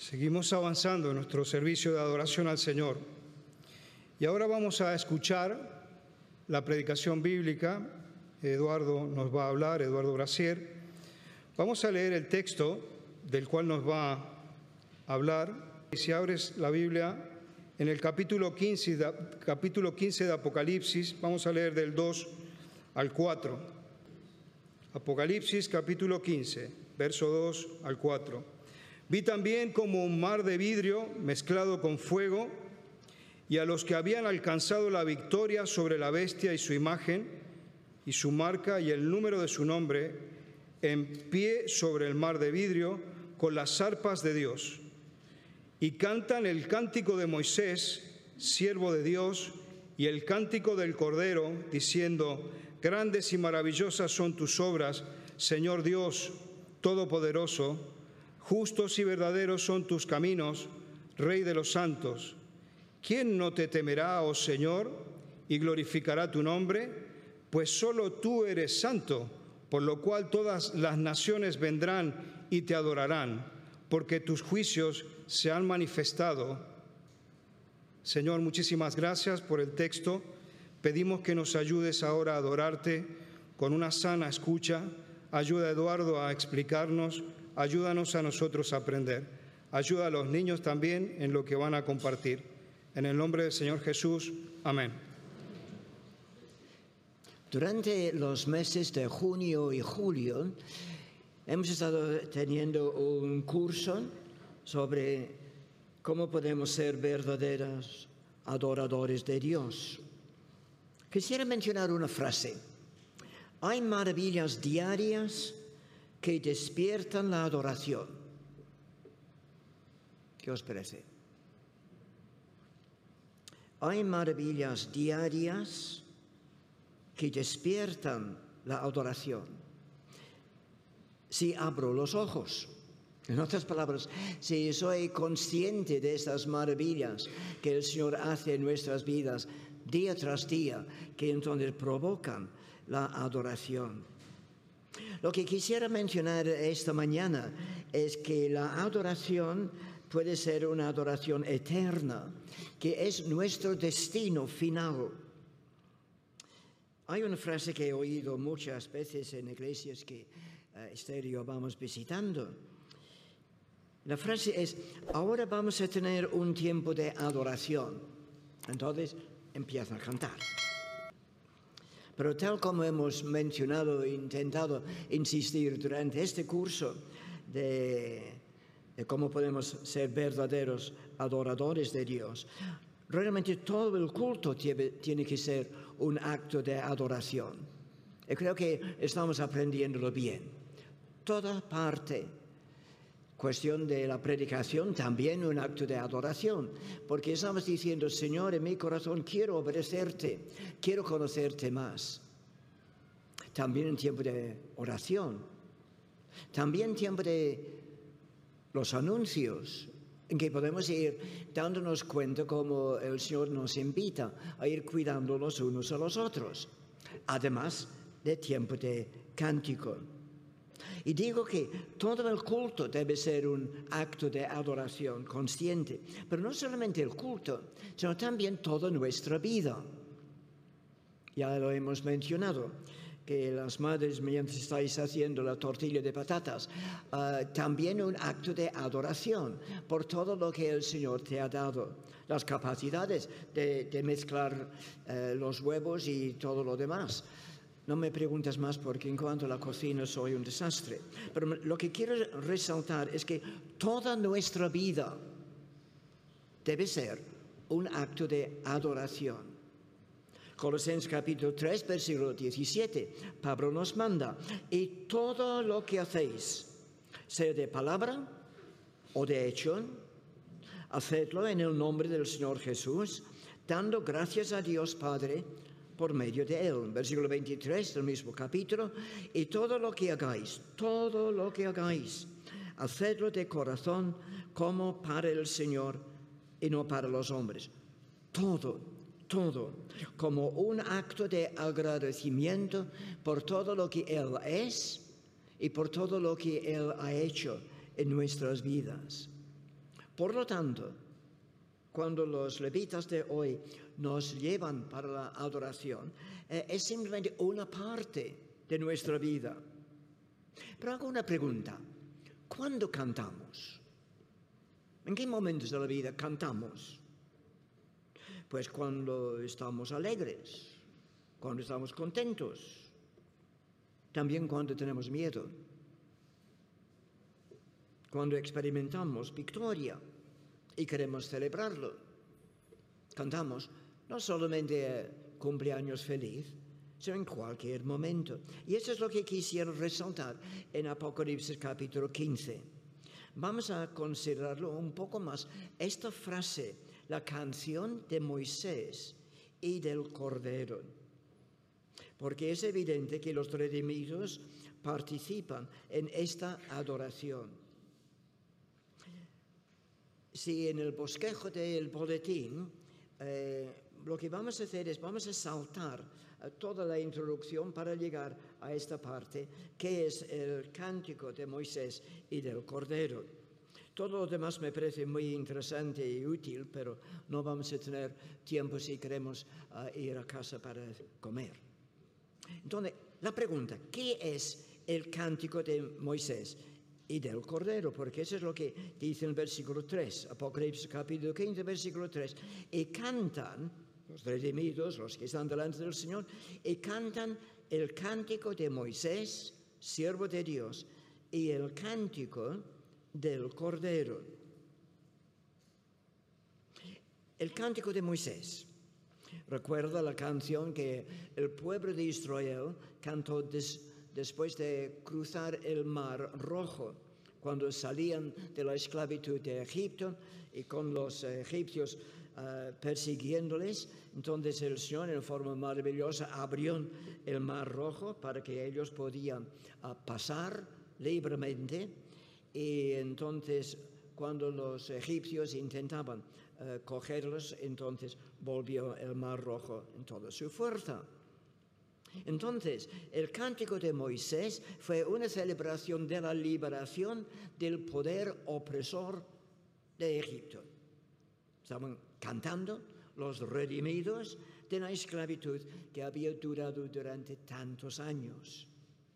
Seguimos avanzando en nuestro servicio de adoración al Señor. Y ahora vamos a escuchar la predicación bíblica. Eduardo nos va a hablar, Eduardo Brasier. Vamos a leer el texto del cual nos va a hablar. Y si abres la Biblia, en el capítulo 15 de Apocalipsis, vamos a leer del 2 al 4. Apocalipsis capítulo 15, verso 2 al 4. Vi también como un mar de vidrio mezclado con fuego, y a los que habían alcanzado la victoria sobre la bestia y su imagen, y su marca y el número de su nombre, en pie sobre el mar de vidrio, con las arpas de Dios. Y cantan el cántico de Moisés, siervo de Dios, y el cántico del Cordero, diciendo: grandes y maravillosas son tus obras, Señor Dios Todopoderoso. Justos y verdaderos son tus caminos, Rey de los santos. ¿Quién no te temerá, oh Señor, y glorificará tu nombre? Pues solo tú eres santo, por lo cual todas las naciones vendrán y te adorarán, porque tus juicios se han manifestado. Señor, muchísimas gracias por el texto. Pedimos que nos ayudes ahora a adorarte con una sana escucha. Ayuda a Eduardo a explicarnos. Ayúdanos a nosotros a aprender. Ayuda a los niños también en lo que van a compartir. En el nombre del Señor Jesús. Amén. Durante los meses de junio y julio hemos estado teniendo un curso sobre cómo podemos ser verdaderos adoradores de Dios. Quisiera mencionar una frase. Hay maravillas diarias que despiertan la adoración. ¿Qué os parece? Hay maravillas diarias que despiertan la adoración. Si abro los ojos, en otras palabras, si soy consciente de estas maravillas que el Señor hace en nuestras vidas día tras día, que entonces provocan la adoración. Lo que quisiera mencionar esta mañana es que la adoración puede ser una adoración eterna, que es nuestro destino final. Hay una frase que he oído muchas veces en iglesias que Esther y yo vamos visitando. La frase es: ahora vamos a tener un tiempo de adoración. Entonces empiezan a cantar. Pero tal como hemos mencionado e intentado insistir durante este curso de cómo podemos ser verdaderos adoradores de Dios, realmente todo el culto tiene que ser un acto de adoración. Y creo que estamos aprendiéndolo bien. Toda parte, cuestión de la predicación, también un acto de adoración, porque estamos diciendo: Señor, en mi corazón quiero obedecerte, quiero conocerte más. También en tiempo de oración, también tiempo de los anuncios, en que podemos ir dándonos cuenta cómo el Señor nos invita a ir cuidando los unos a los otros, además de tiempo de cántico. Y digo que todo el culto debe ser un acto de adoración consciente, pero no solamente el culto, sino también toda nuestra vida. Ya lo hemos mencionado, que las madres, mientras estáis haciendo la tortilla de patatas, también un acto de adoración por todo lo que el Señor te ha dado, las capacidades de mezclar los huevos y todo lo demás. No me preguntes más porque en cuanto a la cocina soy un desastre. Pero lo que quiero resaltar es que toda nuestra vida debe ser un acto de adoración. Colosenses capítulo 3, versículo 17, Pablo nos manda: y todo lo que hacéis, sea de palabra o de hecho, hacedlo en el nombre del Señor Jesús, dando gracias a Dios Padre por medio de Él. Versículo 23 del mismo capítulo: y todo lo que hagáis, hacedlo de corazón como para el Señor y no para los hombres. Todo como un acto de agradecimiento por todo lo que Él es y por todo lo que Él ha hecho en nuestras vidas. Por lo tanto, cuando los levitas de hoy nos llevan para la adoración, es simplemente una parte de nuestra vida. Pero hago una pregunta. ¿Cuándo cantamos? ¿En qué momentos de la vida cantamos? Pues cuando estamos alegres, cuando estamos contentos, también cuando tenemos miedo, cuando experimentamos victoria y queremos celebrarlo. Cantamos no solamente cumpleaños feliz, sino en cualquier momento. Y eso es lo que quisiera resaltar en Apocalipsis capítulo 15. Vamos a considerarlo un poco más. Esta frase, la canción de Moisés y del Cordero. Porque es evidente que los redimidos participan en esta adoración. Si en el bosquejo del boletín, lo que vamos a hacer es, vamos a saltar toda la introducción para llegar a esta parte, que es el cántico de Moisés y del Cordero. Todo lo demás me parece muy interesante y útil, pero no vamos a tener tiempo si queremos ir a casa para comer. Entonces, la pregunta, ¿qué es el cántico de Moisés y del Cordero? Porque eso es lo que dice en el versículo 3, Apocalipsis capítulo 15, versículo 3. Y cantan, los redimidos, los que están delante del Señor, y cantan el cántico de Moisés, siervo de Dios, y el cántico del Cordero. El cántico de Moisés. Recuerda la canción que el pueblo de Israel cantó después de cruzar el Mar Rojo, cuando salían de la esclavitud de Egipto y con los egipcios persiguiéndoles. Entonces el Señor, en forma maravillosa, abrió el Mar Rojo para que ellos podían pasar libremente. Y entonces, cuando los egipcios intentaban cogerlos, entonces volvió el Mar Rojo en toda su fuerza. Entonces, el cántico de Moisés fue una celebración de la liberación del poder opresor de Egipto. Estaban cantando los redimidos de la esclavitud que había durado durante tantos años.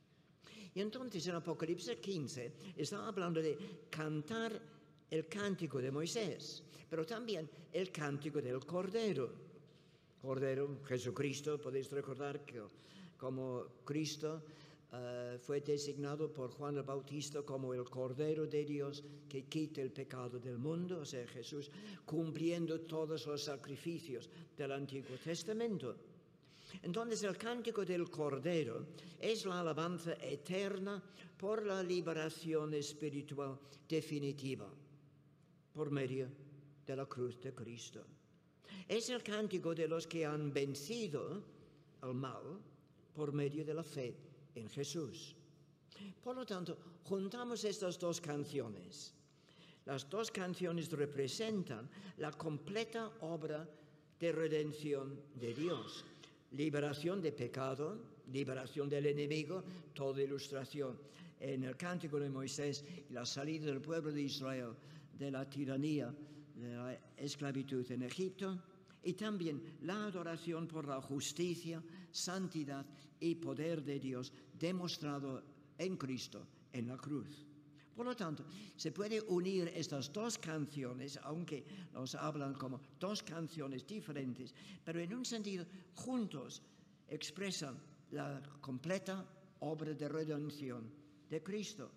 Y entonces en Apocalipsis 15 está hablando de cantar el cántico de Moisés, pero también el cántico del Cordero. Cordero, Jesucristo, podéis recordar que como Cristo fue designado por Juan el Bautista como el Cordero de Dios que quita el pecado del mundo, o sea, Jesús cumpliendo todos los sacrificios del Antiguo Testamento. Entonces el cántico del Cordero es la alabanza eterna por la liberación espiritual definitiva por medio de la cruz de Cristo. Es el cántico de los que han vencido al mal por medio de la fe en Jesús. Por lo tanto, juntamos estas dos canciones. Las dos canciones representan la completa obra de redención de Dios. Liberación de pecado, liberación del enemigo, toda ilustración en el cántico de Moisés y la salida del pueblo de Israel de la tiranía, de la esclavitud en Egipto, y también la adoración por la justicia, santidad y poder de Dios demostrado en Cristo en la cruz. Por lo tanto, se puede unir estas dos canciones, aunque nos hablan como dos canciones diferentes, pero en un sentido juntos expresan la completa obra de redención de Cristo.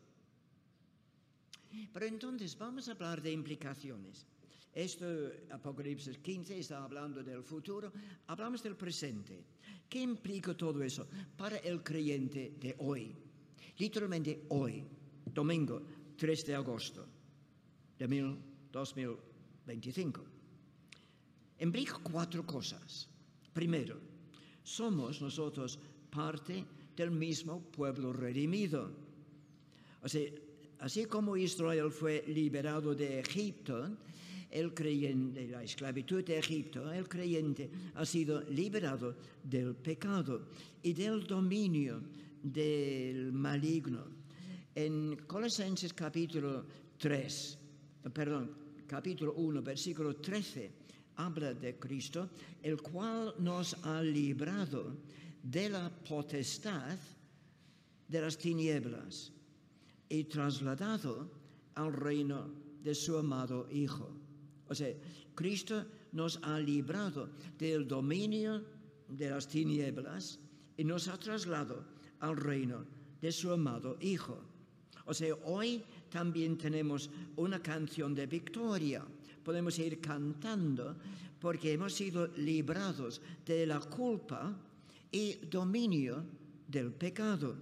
Pero entonces vamos a hablar de implicaciones. Esto, Apocalipsis 15, está hablando del futuro, hablamos del presente. ¿Qué implica todo eso para el creyente de hoy? Literalmente hoy, domingo 3 de agosto de 2025. Implica 4 cosas. Primero, somos nosotros parte del mismo pueblo redimido. O sea, así como Israel fue liberado de Egipto, el creyente, de la esclavitud de Egipto, el creyente ha sido liberado del pecado y del dominio del maligno. En Colosenses capítulo capítulo 1, versículo 13, habla de Cristo, el cual nos ha librado de la potestad de las tinieblas y trasladado al reino de su amado Hijo. O sea, Cristo nos ha librado del dominio de las tinieblas y nos ha trasladado al reino de su amado Hijo. O sea, hoy también tenemos una canción de victoria. Podemos ir cantando porque hemos sido librados de la culpa y dominio del pecado.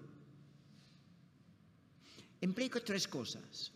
Implica tres cosas.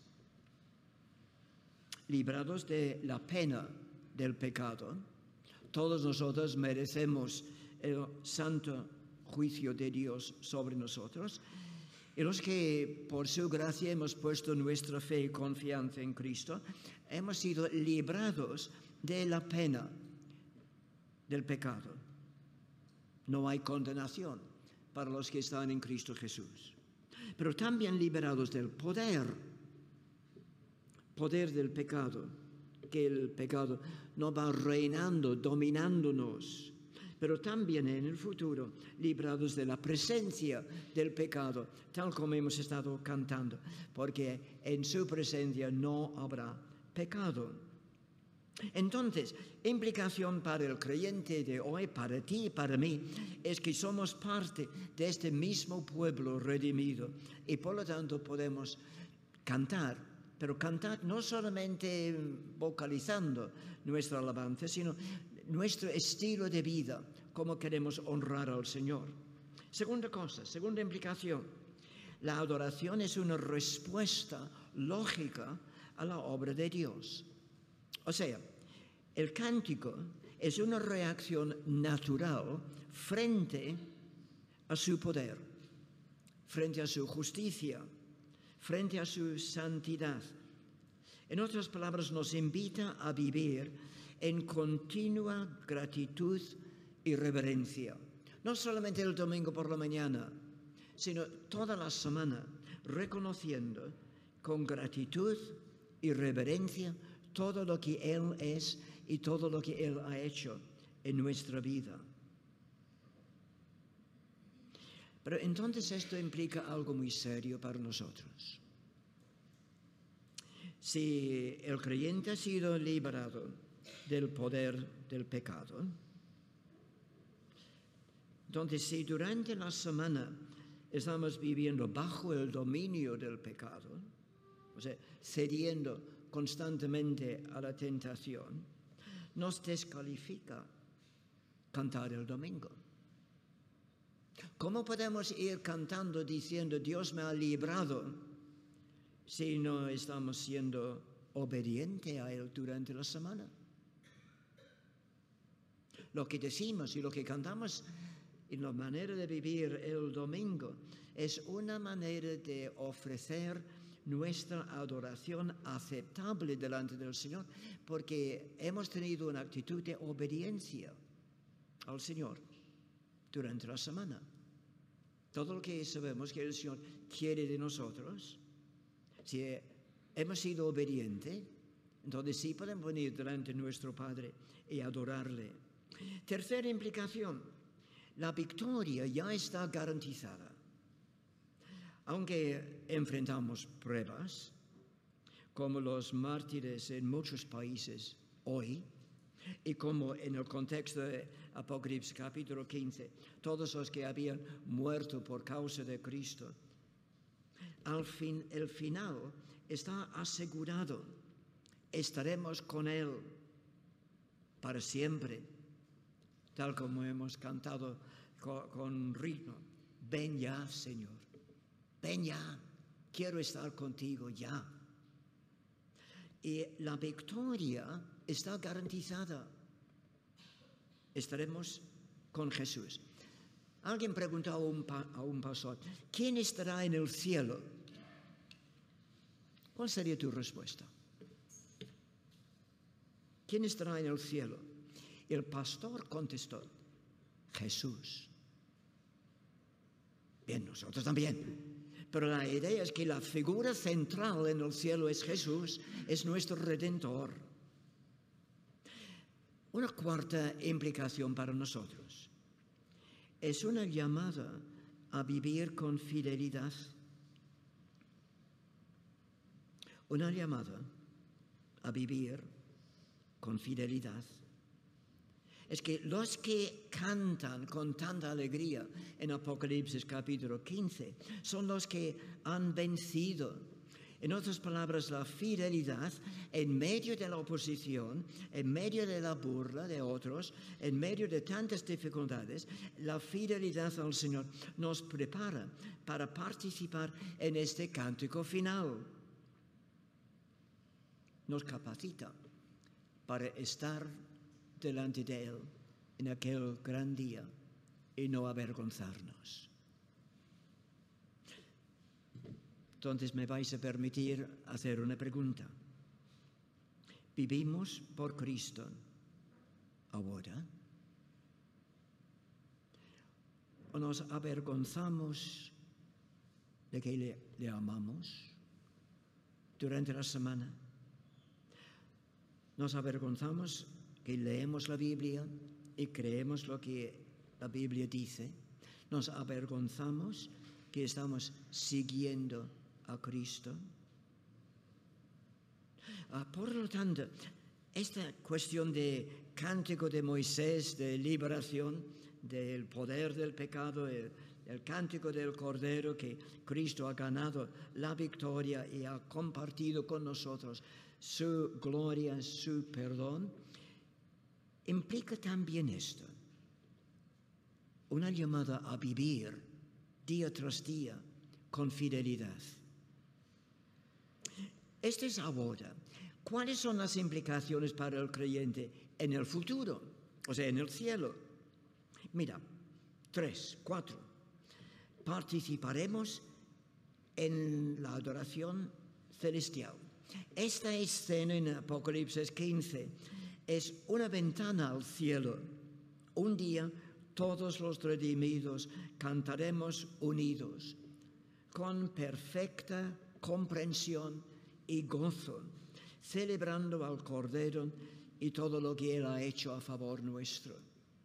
Librados de la pena del pecado. Todos nosotros merecemos el santo juicio de Dios sobre nosotros. Y los que por su gracia hemos puesto nuestra fe y confianza en Cristo, hemos sido librados de la pena del pecado. No hay condenación para los que están en Cristo Jesús. Pero también liberados del poder del pecado, que el pecado no va reinando, dominándonos. Pero también en el futuro, librados de la presencia del pecado, tal como hemos estado cantando, porque en su presencia no habrá pecado. Entonces, implicación para el creyente de hoy, para ti y para mí, es que somos parte de este mismo pueblo redimido y por lo tanto podemos cantar, pero cantar no solamente vocalizando nuestra alabanza, sino nuestro estilo de vida, cómo queremos honrar al Señor. Segunda cosa, segunda implicación, la adoración es una respuesta lógica a la obra de Dios. O sea, el cántico es una reacción natural frente a su poder, frente a su justicia, frente a su santidad. En otras palabras, nos invita a vivir en continua gratitud y reverencia. No solamente el domingo por la mañana, sino toda la semana, reconociendo con gratitud y reverencia todo lo que Él es y todo lo que Él ha hecho en nuestra vida. Pero entonces esto implica algo muy serio para nosotros. Si el creyente ha sido liberado del poder del pecado, entonces si durante la semana estamos viviendo bajo el dominio del pecado, o sea, cediendo constantemente a la tentación, nos descalifica cantar el domingo. ¿Cómo podemos ir cantando diciendo Dios me ha librado si no estamos siendo obedientes a Él durante la semana? Lo que decimos y lo que cantamos y la manera de vivir el domingo es una manera de ofrecer nuestra adoración aceptable delante del Señor, porque hemos tenido una actitud de obediencia al Señor durante la semana. Todo lo que sabemos que el Señor quiere de nosotros, si hemos sido obedientes, entonces sí podemos venir delante de nuestro Padre y adorarle. Tercera implicación, la victoria ya está garantizada. Aunque enfrentamos pruebas, como los mártires en muchos países hoy, y como en el contexto de Apocalipsis capítulo 15, todos los que habían muerto por causa de Cristo, el final está asegurado. Estaremos con Él para siempre, tal como hemos cantado con ritmo. Ven ya, Señor. Ven ya, quiero estar contigo ya. Y la victoria está garantizada. Estaremos con Jesús. Alguien preguntó a un pastor, ¿quién estará en el cielo? ¿Cuál sería tu respuesta? ¿Quién estará en el cielo? El pastor contestó, Jesús. Bien, nosotros también. Pero la idea es que la figura central en el cielo es Jesús, es nuestro Redentor. Una cuarta implicación para nosotros es una llamada a vivir con fidelidad. Una llamada a vivir con fidelidad. Es que los que cantan con tanta alegría en Apocalipsis capítulo 15 son los que han vencido. En otras palabras, la fidelidad en medio de la oposición, en medio de la burla de otros, en medio de tantas dificultades, la fidelidad al Señor nos prepara para participar en este cántico final. Nos capacita para estar delante de Él en aquel gran día y no avergonzarnos. Entonces me vais a permitir hacer una pregunta. ¿Vivimos por Cristo ahora? ¿O nos avergonzamos de que le amamos durante la semana? ¿Nos avergonzamos que leemos la Biblia y creemos lo que la Biblia dice? ¿Nos avergonzamos que estamos siguiendo a Cristo? Por lo tanto, esta cuestión de cántico de Moisés, de liberación del poder del pecado, el cántico del Cordero, que Cristo ha ganado la victoria y ha compartido con nosotros su gloria, su perdón, implica también esto, una llamada a vivir día tras día con fidelidad. Este es ahora. ¿Cuáles son las implicaciones para el creyente en el futuro? O sea, en el cielo. Mira, 3, 4. Participaremos en la adoración celestial. Esta escena en Apocalipsis 15 es una ventana al cielo. Un día todos los redimidos cantaremos unidos, con perfecta comprensión y gozo, celebrando al Cordero y todo lo que Él ha hecho a favor nuestro.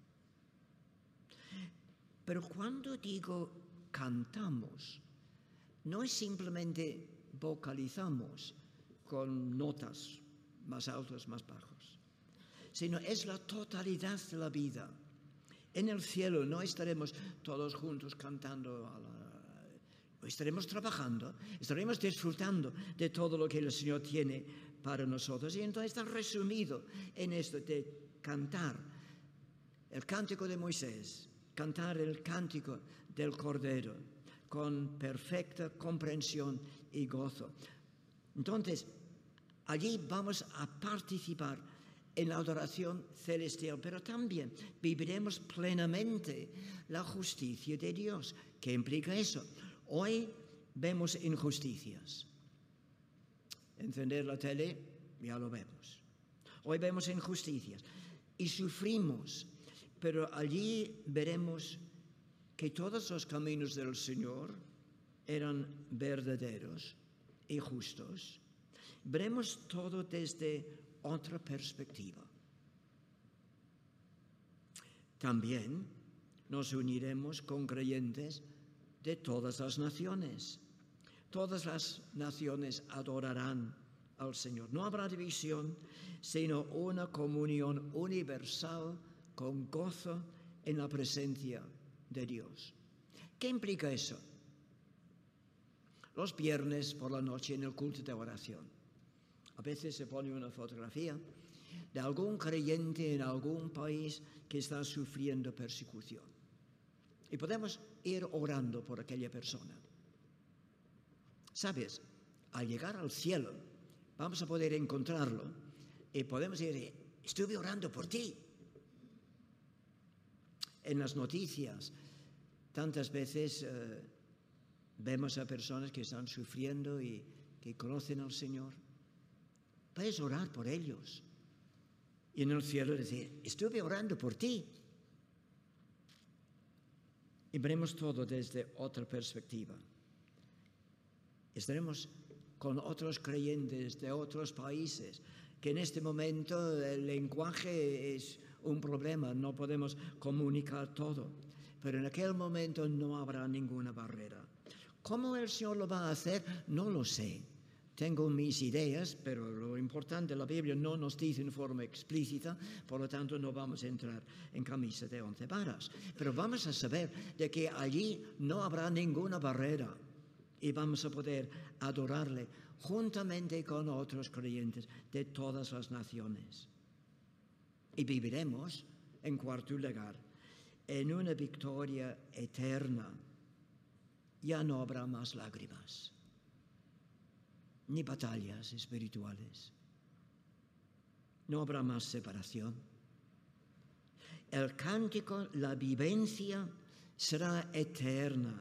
Pero cuando digo cantamos, no es simplemente vocalizamos con notas más altos, más bajos, sino es la totalidad de la vida. En el cielo no estaremos todos juntos cantando, estaremos trabajando, estaremos disfrutando de todo lo que el Señor tiene para nosotros. Y entonces está resumido en esto de cantar el cántico de Moisés, cantar el cántico del Cordero, con perfecta comprensión y gozo. Entonces, allí vamos a participar en la adoración celestial, pero también viviremos plenamente la justicia de Dios. ¿Qué implica eso? Hoy vemos injusticias. Encender la tele, ya lo vemos. Hoy vemos injusticias y sufrimos, pero allí veremos que todos los caminos del Señor eran verdaderos y justos. Veremos todo desde otra perspectiva. También nos uniremos con creyentes de todas las naciones. Todas las naciones adorarán al Señor. No habrá división, sino una comunión universal con gozo en la presencia de Dios. ¿Qué implica eso? Los viernes por la noche en el culto de oración, a veces se pone una fotografía de algún creyente en algún país que está sufriendo persecución. Y podemos ir orando por aquella persona. ¿Sabes? Al llegar al cielo, vamos a poder encontrarlo y podemos decir, estuve orando por ti. En las noticias, tantas veces vemos a personas que están sufriendo y que conocen al Señor. Puedes orar por ellos. Y en el cielo decir, estuve orando por ti. Y veremos todo desde otra perspectiva. Estaremos con otros creyentes de otros países, que en este momento el lenguaje es un problema, no podemos comunicar todo, pero en aquel momento no habrá ninguna barrera. ¿Cómo el Señor lo va a hacer? No lo sé. Tengo mis ideas, pero lo importante, la Biblia no nos dice en forma explícita, por lo tanto no vamos a entrar en camisa de 11 varas. Pero vamos a saber de que allí no habrá ninguna barrera y vamos a poder adorarle juntamente con otros creyentes de todas las naciones. Y viviremos, en cuarto lugar, en una victoria eterna. Ya no habrá más lágrimas, ni batallas espirituales. No habrá más separación. El cántico, la vivencia será eterna,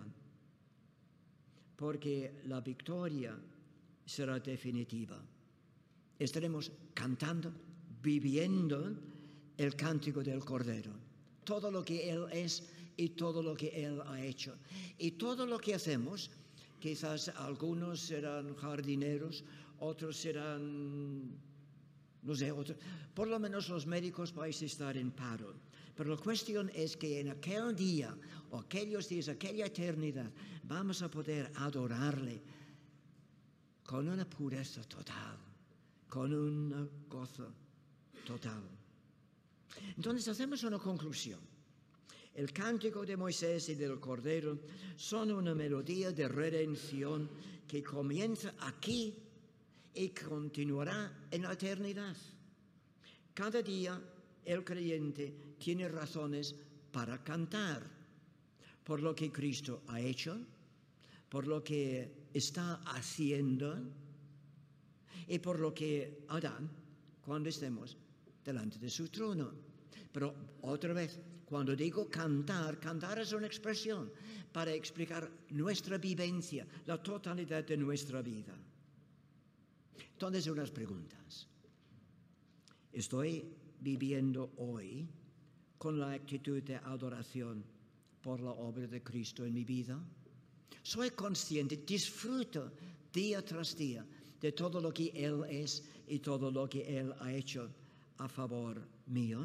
porque la victoria será definitiva. Estaremos cantando, viviendo el cántico del Cordero. Todo lo que Él es y todo lo que Él ha hecho. Y todo lo que hacemos, quizás algunos serán jardineros, otros serán, no sé, otros, por lo menos los médicos vais a estar en paro. Pero la cuestión es que en aquel día, o aquellos días, aquella eternidad, vamos a poder adorarle con una pureza total, con un gozo total. Entonces hacemos una conclusión. El cántico de Moisés y del Cordero son una melodía de redención que comienza aquí y continuará en la eternidad. Cada día el creyente tiene razones para cantar por lo que Cristo ha hecho, por lo que está haciendo y por lo que hará cuando estemos delante de su trono. Pero otra vez, cuando digo cantar, cantar es una expresión para explicar nuestra vivencia, la totalidad de nuestra vida. Entonces, unas preguntas. ¿Estoy viviendo hoy con la actitud de adoración por la obra de Cristo en mi vida? ¿Soy consciente, disfruto día tras día de todo lo que Él es y todo lo que Él ha hecho a favor mío?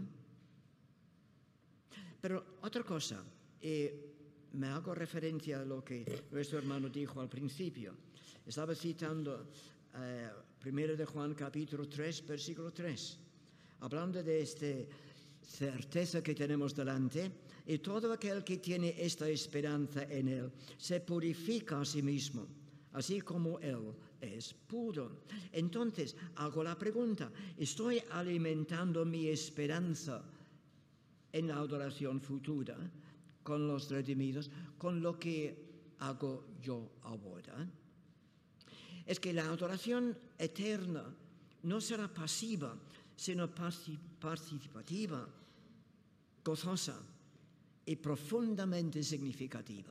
Pero otra cosa, me hago referencia a lo que nuestro hermano dijo al principio. Estaba citando 1 de Juan capítulo 3, versículo 3, hablando de esta certeza que tenemos delante, y todo aquel que tiene esta esperanza en Él se purifica a sí mismo, así como Él es puro. Entonces, hago la pregunta, ¿estoy alimentando mi esperanza en la adoración futura con los redimidos, con lo que hago yo ahora? Es que la adoración eterna no será pasiva, sino participativa, gozosa y profundamente significativa.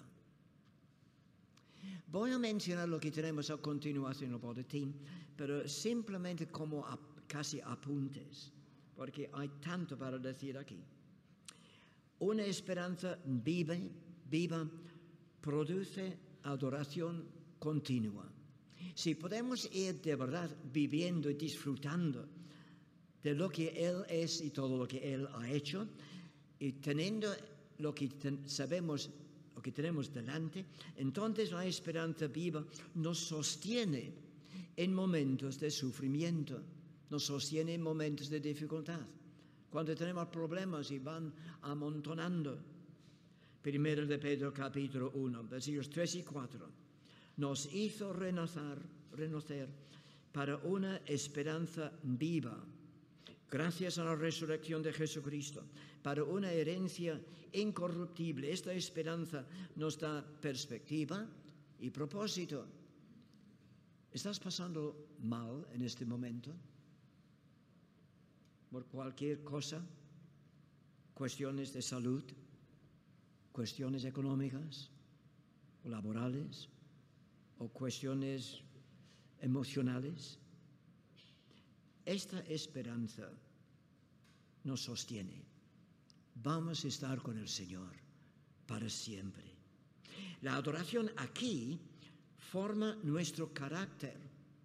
Voy a mencionar lo que tenemos a continuación en el boletín, pero simplemente como casi apuntes, porque hay tanto para decir aquí. Una esperanza viva, produce adoración continua. Si podemos ir de verdad viviendo y disfrutando de lo que Él es y todo lo que Él ha hecho, y teniendo lo que sabemos, lo que tenemos delante, entonces la esperanza viva nos sostiene en momentos de sufrimiento, nos sostiene en momentos de dificultad. Cuando tenemos problemas y van amontonando. 1 de Pedro capítulo 1, versículos 3 y 4. Nos hizo renacer para una esperanza viva, gracias a la resurrección de Jesucristo, para una herencia incorruptible. Esta esperanza nos da perspectiva y propósito. ¿Estás pasando mal en este momento? Por cualquier cosa, cuestiones de salud, cuestiones económicas o laborales o cuestiones emocionales. Esta esperanza nos sostiene. Vamos a estar con el Señor para siempre. La adoración aquí forma nuestro carácter.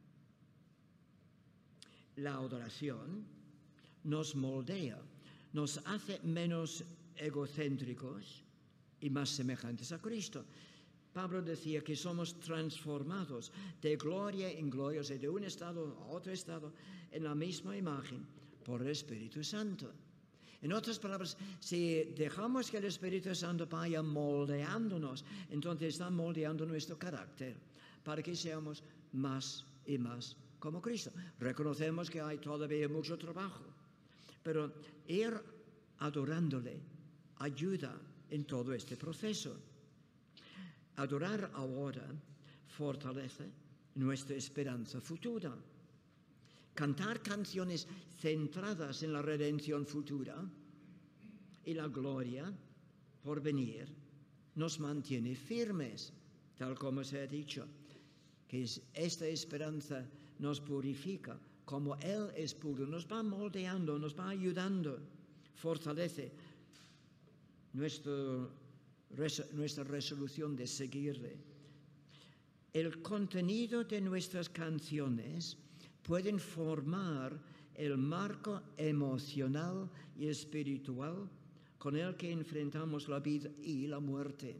La adoración nos moldea, nos hace menos egocéntricos y más semejantes a Cristo. Pablo decía que somos transformados de gloria en gloria, o sea, de un estado a otro estado, en la misma imagen por el Espíritu Santo. En otras palabras, si dejamos que el Espíritu Santo vaya moldeándonos, entonces está moldeando nuestro carácter para que seamos más y más como Cristo. Reconocemos que hay todavía mucho trabajo, pero ir adorándole ayuda en todo este proceso. Adorar ahora fortalece nuestra esperanza futura. Cantar canciones centradas en la redención futura y la gloria por venir nos mantiene firmes, tal como se ha dicho, que esta esperanza nos purifica, como Él es puro, nos va moldeando, nos va ayudando, fortalece nuestra resolución de seguirle. El contenido de nuestras canciones pueden formar el marco emocional y espiritual con el que enfrentamos la vida y la muerte.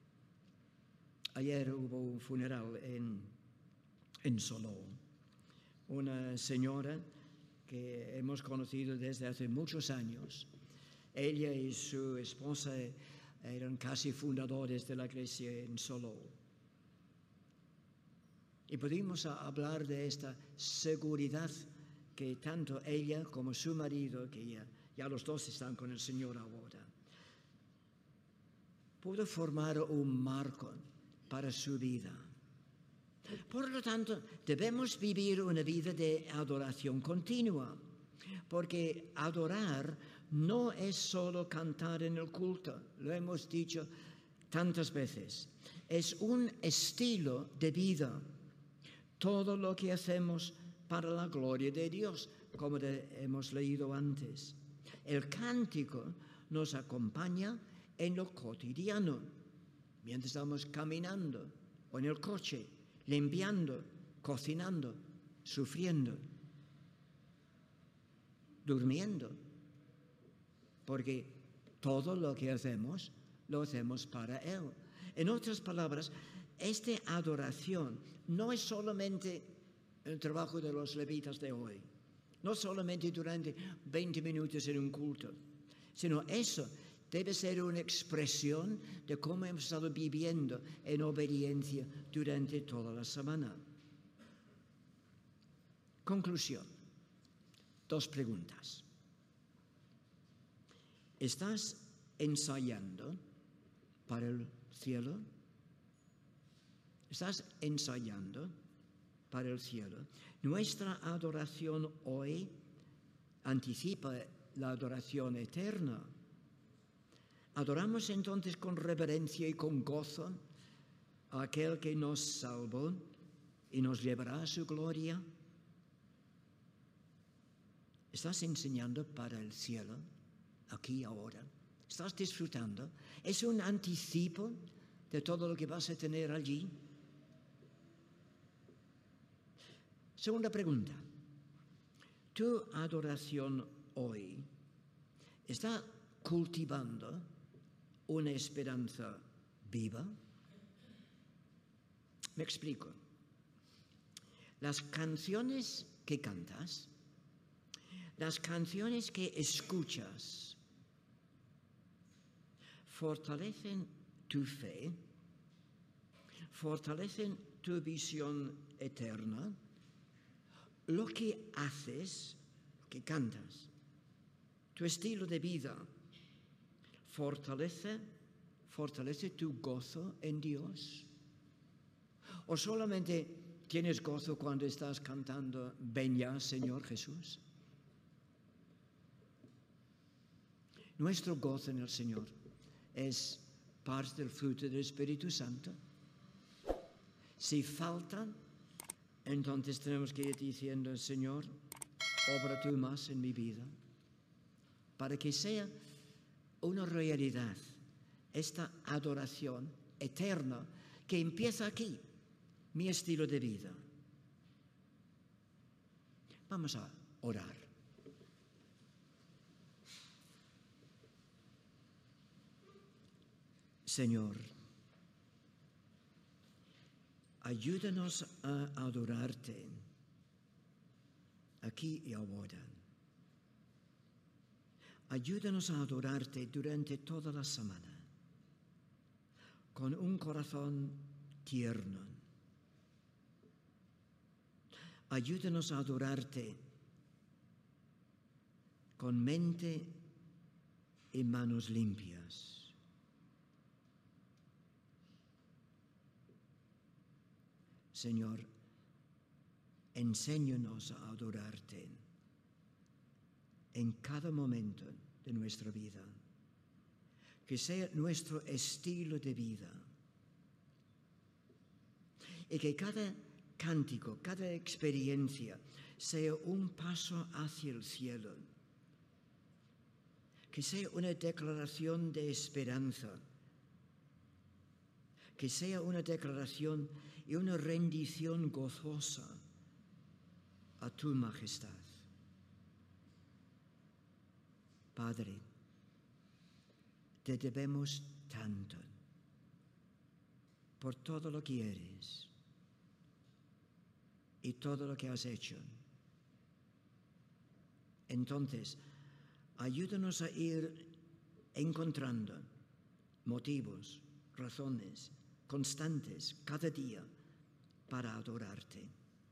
Ayer hubo un funeral en Soló. Una señora que hemos conocido desde hace muchos años. Ella y su esposa eran casi fundadores de la iglesia en Soló. Y pudimos hablar de esta seguridad que tanto ella como su marido, que ya los dos están con el Señor ahora, pudo formar un marco para su vida. Por lo tanto, debemos vivir una vida de adoración continua, porque adorar no es solo cantar en el culto, lo hemos dicho tantas veces, es un estilo de vida. Todo lo que hacemos para la gloria de Dios, como hemos leído antes. El cántico nos acompaña en lo cotidiano, mientras estamos caminando o en el coche, limpiando, cocinando, sufriendo, durmiendo, porque todo lo que hacemos, lo hacemos para Él. En otras palabras, esta adoración no es solamente el trabajo de los levitas de hoy, no solamente durante 20 minutos en un culto, sino eso debe ser una expresión de cómo hemos estado viviendo en obediencia durante toda la semana. Conclusión. 2 preguntas. ¿Estás ensayando para el cielo? ¿Estás ensayando para el cielo? Nuestra adoración hoy anticipa la adoración eterna. ¿Adoramos entonces con reverencia y con gozo a aquel que nos salvó y nos llevará a su gloria? ¿Estás enseñando para el cielo, aquí, ahora? ¿Estás disfrutando? ¿Es un anticipo de todo lo que vas a tener allí? Segunda pregunta. ¿Tu adoración hoy está cultivando una esperanza viva? Me explico. Las canciones que cantas, las canciones que escuchas, fortalecen tu fe, fortalecen tu visión eterna. Lo que haces, lo que cantas, tu estilo de vida, fortalece tu gozo en Dios. ¿O solamente tienes gozo cuando estás cantando Ven ya, Señor Jesús? Nuestro gozo en el Señor es parte del fruto del Espíritu Santo. Si falta, entonces tenemos que ir diciendo, Señor, obra tú más en mi vida, para que sea una realidad esta adoración eterna que empieza aquí, mi estilo de vida. Vamos a orar. Señor, ayúdanos a adorarte aquí y ahora. Ayúdanos a adorarte durante toda la semana, con un corazón tierno. Ayúdanos a adorarte con mente y manos limpias. Señor, enséñanos a adorarte en cada momento de nuestra vida, que sea nuestro estilo de vida y que cada cántico, cada experiencia sea un paso hacia el cielo, que sea una declaración de esperanza, que sea una declaración y una rendición gozosa a tu majestad. Padre, te debemos tanto por todo lo que eres y todo lo que has hecho. Entonces, ayúdanos a ir encontrando motivos, razones constantes cada día para adorarte.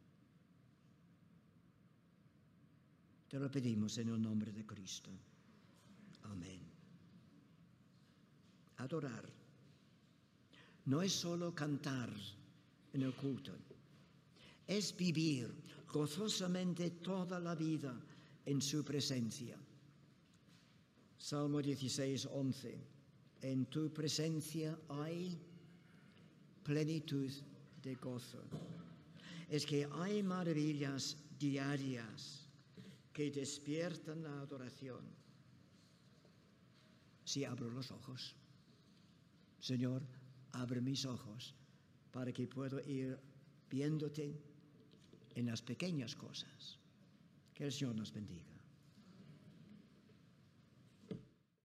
Te lo pedimos en el nombre de Cristo. Amén. Adorar no es solo cantar en el culto, es vivir gozosamente toda la vida en su presencia. Salmo 16:11. En tu presencia hay plenitud de gozo. Es que hay maravillas diarias que despiertan la adoración. Si abro los ojos, Señor, abre mis ojos para que pueda ir viéndote en las pequeñas cosas. Que el Señor nos bendiga.